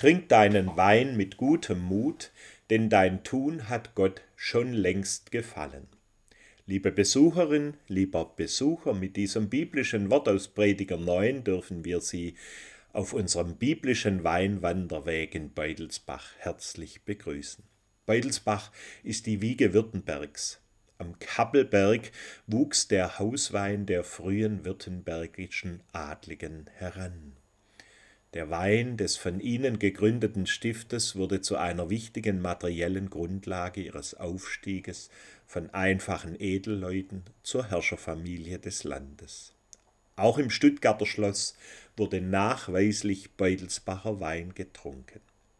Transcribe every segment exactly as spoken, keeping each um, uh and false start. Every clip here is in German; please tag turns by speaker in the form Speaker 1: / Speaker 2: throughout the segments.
Speaker 1: Trink deinen Wein mit gutem Mut, denn dein Tun hat Gott schon längst gefallen. Liebe Besucherin, lieber Besucher, mit diesem biblischen Wort aus Prediger neun dürfen wir Sie auf unserem biblischen Weinwanderweg in Beutelsbach herzlich begrüßen. Beutelsbach ist die Wiege Württembergs. Am Kappelberg wuchs der Hauswein der frühen württembergischen Adligen heran. Der Wein des von ihnen gegründeten Stiftes wurde zu einer wichtigen materiellen Grundlage ihres Aufstieges von einfachen Edelleuten zur Herrscherfamilie des Landes. Auch im Stuttgarter Schloss wurde nachweislich Beutelsbacher Wein getrunken.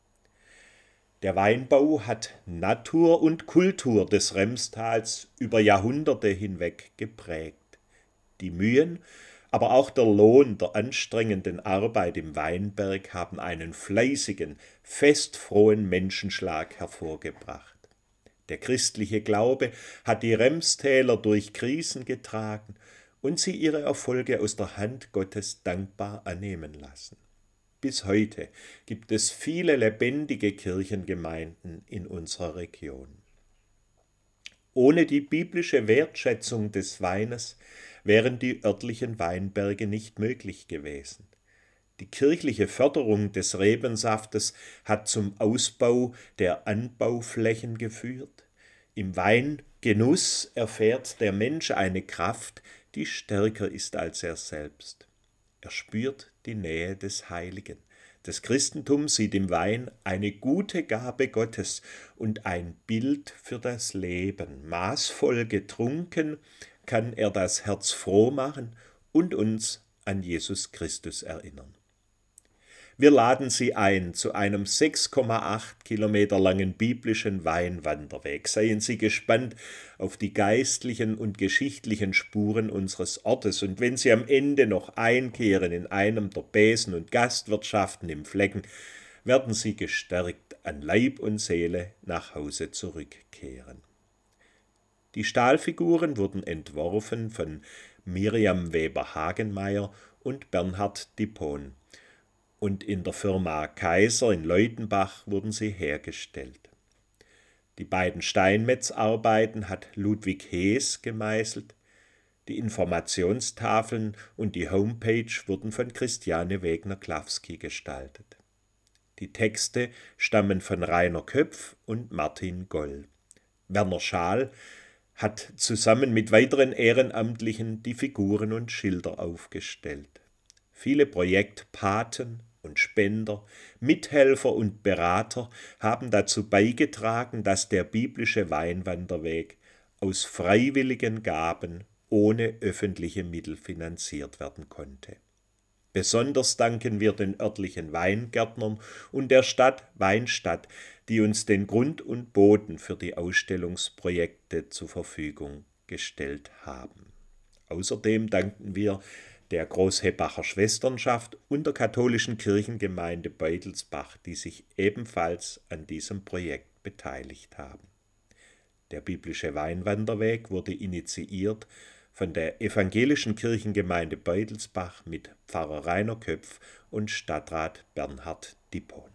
Speaker 1: Der Weinbau hat Natur und Kultur des Remstals über Jahrhunderte hinweg geprägt. Die Mühen, aber auch der Lohn der anstrengenden Arbeit im Weinberg haben einen fleißigen, festfrohen Menschenschlag hervorgebracht. Der christliche Glaube hat die Remstäler durch Krisen getragen und sie ihre Erfolge aus der Hand Gottes dankbar annehmen lassen. Bis heute gibt es viele lebendige Kirchengemeinden in unserer Region. Ohne die biblische Wertschätzung des Weines wären die örtlichen Weinberge nicht möglich gewesen. Die kirchliche Förderung des Rebensaftes hat zum Ausbau der Anbauflächen geführt. Im Weingenuss erfährt der Mensch eine Kraft, die stärker ist als er selbst. Er spürt die Nähe des Heiligen. Das Christentum sieht im Wein eine gute Gabe Gottes und ein Bild für das Leben. Maßvoll getrunken kann er das Herz froh machen und uns an Jesus Christus erinnern. Wir laden Sie ein zu einem sechs Komma acht Kilometer langen biblischen Weinwanderweg. Seien Sie gespannt auf die geistlichen und geschichtlichen Spuren unseres Ortes. Und wenn Sie am Ende noch einkehren in einem der Besen- und Gastwirtschaften im Flecken, werden Sie gestärkt an Leib und Seele nach Hause zurückkehren. Die Stahlfiguren wurden entworfen von Miriam Weber-Hagenmeier und Bernhard Dippon. Und in der Firma Kaiser in Leutenbach wurden sie hergestellt. Die beiden Steinmetzarbeiten hat Ludwig Hees gemeißelt, die Informationstafeln und die Homepage wurden von Christiane Wegner-Klawski gestaltet. Die Texte stammen von Rainer Köpf und Martin Goll. Werner Schaal hat zusammen mit weiteren Ehrenamtlichen die Figuren und Schilder aufgestellt. Viele Projektpaten und Spender, Mithelfer und Berater haben dazu beigetragen, dass der biblische Weinwanderweg aus freiwilligen Gaben ohne öffentliche Mittel finanziert werden konnte. Besonders danken wir den örtlichen Weingärtnern und der Stadt Weinstadt, die uns den Grund und Boden für die Ausstellungsprojekte zur Verfügung gestellt haben. Außerdem danken wir der Großhebbacher Schwesternschaft und der katholischen Kirchengemeinde Beutelsbach, die sich ebenfalls an diesem Projekt beteiligt haben. Der biblische Weinwanderweg wurde initiiert von der evangelischen Kirchengemeinde Beutelsbach mit Pfarrer Rainer Köpf und Stadtrat Bernhard Dippon.